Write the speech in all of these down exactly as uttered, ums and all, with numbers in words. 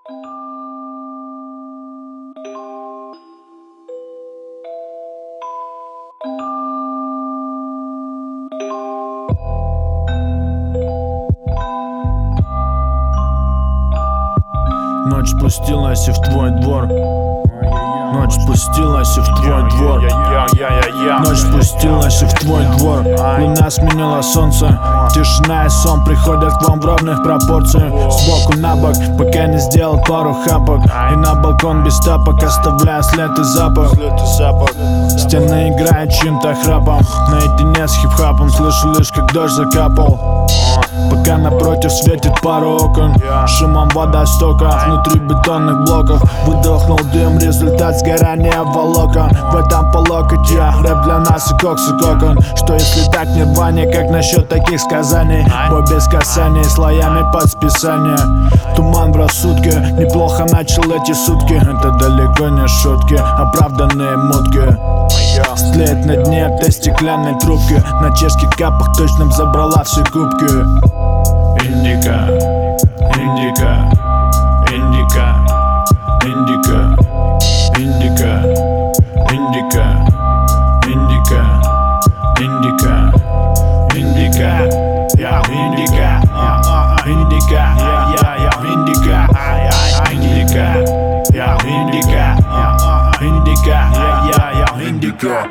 Ночь спустилась и в твой двор. Ночь спустилась и в твой двор. Ночь спустилась и в твой двор. Луна сменила солнце. Тишина и сон приходят к вам в ровных пропорциях. Сбоку на бок, пока не сделал пару хапок. И на балкон без тапок, оставляя след и запах. Стены играют чьим-то храпом. Наедине с хип-хапом слышу лишь, как дождь закапал. Пока напротив светит пару окон. Шумом водостока внутри бетонных блоков. Выдохнул дым, результат сгорания волокон. В этом по локоть я, рэп для нас и кокс и кокон. Что если так нирване, как насчет таких сказаний? Бой без касаний, слоями под списание. Туман в рассудке, неплохо начал эти сутки. Это далеко не шутки, оправданные мутки. Стлеет на дне этой стеклянной трубки. На чешских капах точно забрала все кубки. Индика, индика, индика, индика, индика, индика, индика, индика, индика, я индика, индика, я я индика, индика, я индика, индика, я я индика.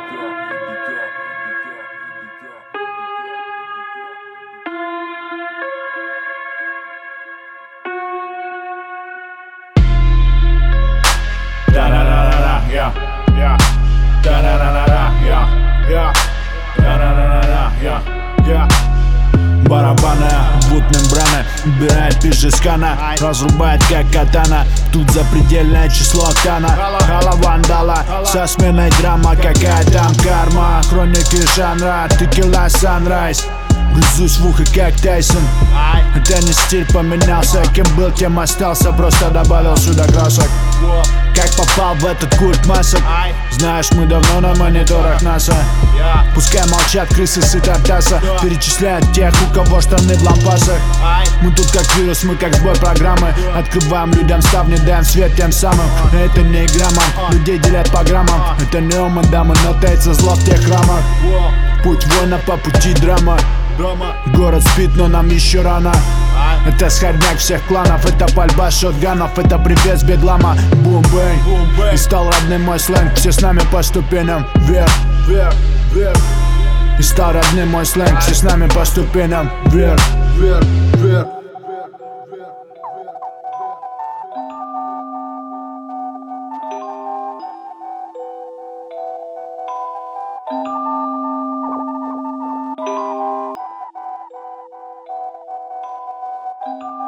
Да-да-да-да-да, я, я, да-да-да-да-да, я, я, да-да-да-да-да, я, я. Барабаны, будут мембраны, убирает пижескана, разрубает как катана. Тут запредельное число октана. Хала вандала, со сменой драма, какая там карма. Хроники жанра, текила санрайз. Грызусь в ухо, как Тайсон. Это не стиль поменялся, кем был, тем остался. Просто добавил сюда красок. Как попал в этот культ масок? Знаешь, мы давно на мониторах НАСА. Пускай молчат крысы с Тартаса. Перечисляют тех, у кого штаны в лампасах. Мы тут как вирус, мы как сбой программы. Открываем людям ставни, даем свет тем самым. Но это не игра, мам, людей делят по граммам. Это не оман, дамы, но таится зло в тех храмах. Путь воина по пути драма. Город спит, но нам еще рано. Это сходняк всех кланов, это пальба шотганов, это привет с бедлама. Бум-бэнг, и стал родным мой сленг. Все с нами по ступеням вверх, вверх, вверх. И стал родным мой сленг. Все с нами по ступеням вверх, вверх, вверх. You